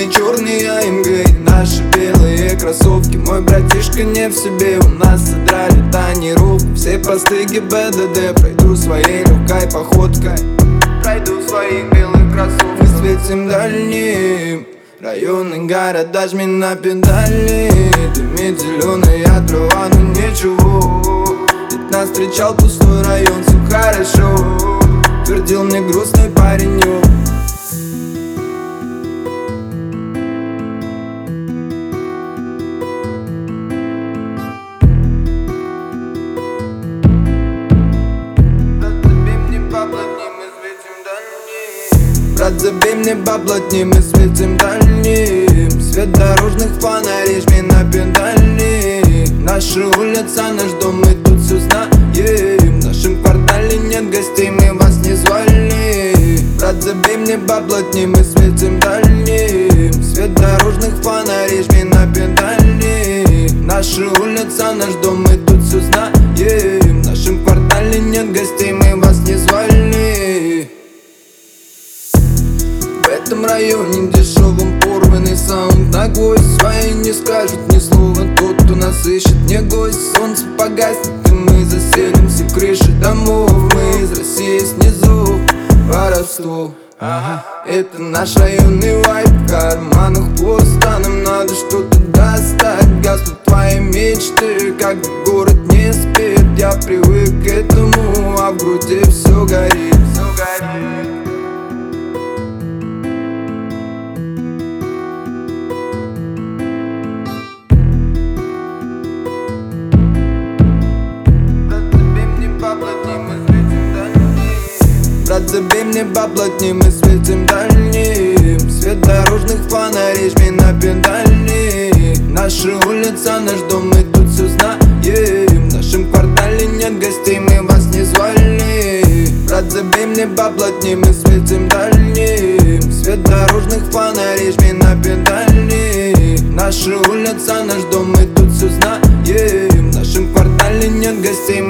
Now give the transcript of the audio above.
Черные АМГ, наши белые кроссовки. Мой братишка не в себе, у нас содрали тонировку. Все посты ГИБДД, пройду своей легкой походкой. Пройду в своих белых кроссовках. Мы светим дальним, районы города, жми на педали. Дымит зеленая трава, но ничего. Ведь нас встречал пустой район, все хорошо. Твердил мне грустный паренек. Брат, забей мне поплотней, мы светим дальним. Свет дорожных фонарей, жми на педали. Наша улица, наш дом, мы тут все знаем. В нашем квартале нет гостей, мы вас не звали. Брат, забей мне поплотней, мы светим дальним. Свет дорожных фонарей, жми на педали. Наша улица, наш дом, мы тут все знаем. В нашем квартале нет гостей, мы вас не звали. В этом районе дешевым порванный саунд на гвоздь. Свои не скажут ни слова, тот, кто нас ищет, не гость. Солнце погаснет, и мы заселимся в крыши домов. Мы из России снизу, воровство. Это наш районный вайб, в карманах пусто. Нам надо что-то достать, гаснут твои мечты, как город не спит. Я привык к этому, а в груди все горит, все горит. Брат, забей мне поплотней, мы светим дальним. Свет дорожных фонарей, жми на педали. Наша улица, наш дом, мы тут все знаем. В нашем квартале нет гостей, мы вас не звали. Брат, забей мне поплотней, мы светим дальним. Свет дорожных фонарей, жми на педали. Наша улица, наш дом, мы тут все знаем. В нашем квартале нет гостей,